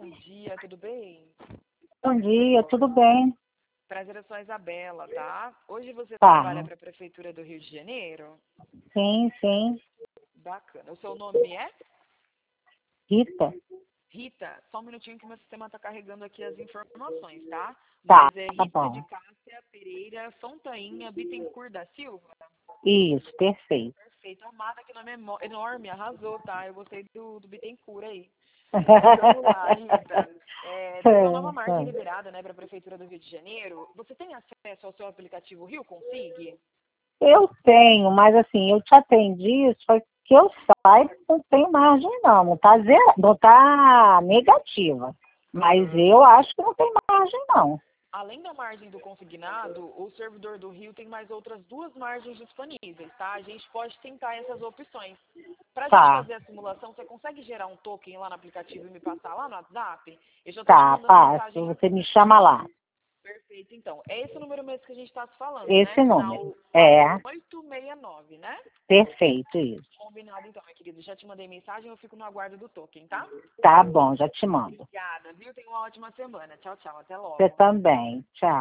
bom dia, tudo bem? Bom dia, tudo bem? Prazer, eu sou a Isabela, tá? Hoje você trabalha Tá. para a Prefeitura do Rio de Janeiro? Sim, sim. Bacana. O seu nome é? Rita? Rita, só um minutinho que meu sistema está carregando aqui as informações, tá? Tá, Mas é tá Rita de bom. Cássia Pereira Fontainha Bittencourt da Silva? Isso, perfeito. Perfeito. Amada, que nome enorme, arrasou, tá? Eu gostei do Bittencourt aí. Mas vamos lá, Rita. Tem uma nova margem liberada, né, para a Prefeitura do Rio de Janeiro. Você tem acesso ao seu aplicativo Rio Consig? Eu tenho, mas assim, eu te atendi, só que eu saiba, não tem margem não, não tá zero, não tá negativa. Mas eu acho que não tem margem não. Além da margem do consignado, o servidor do Rio tem mais outras duas margens disponíveis, tá? A gente pode tentar essas opções. Para a gente Tá, fazer a simulação, você consegue gerar um token lá no aplicativo e me passar lá no WhatsApp? Eu já estou te tá, mandando fácil, mensagem você aqui. me chama lá. Perfeito, então. É esse o número mesmo que a gente está se falando, né? Esse número. Final É, 4869, né? perfeito isso. Combinado então, minha querida. Já te mandei mensagem, eu fico no aguardo do token, tá? Tá bom, já te mando. Obrigada, viu? Tenha uma ótima semana. Tchau, tchau. Até Você logo. também. Tchau.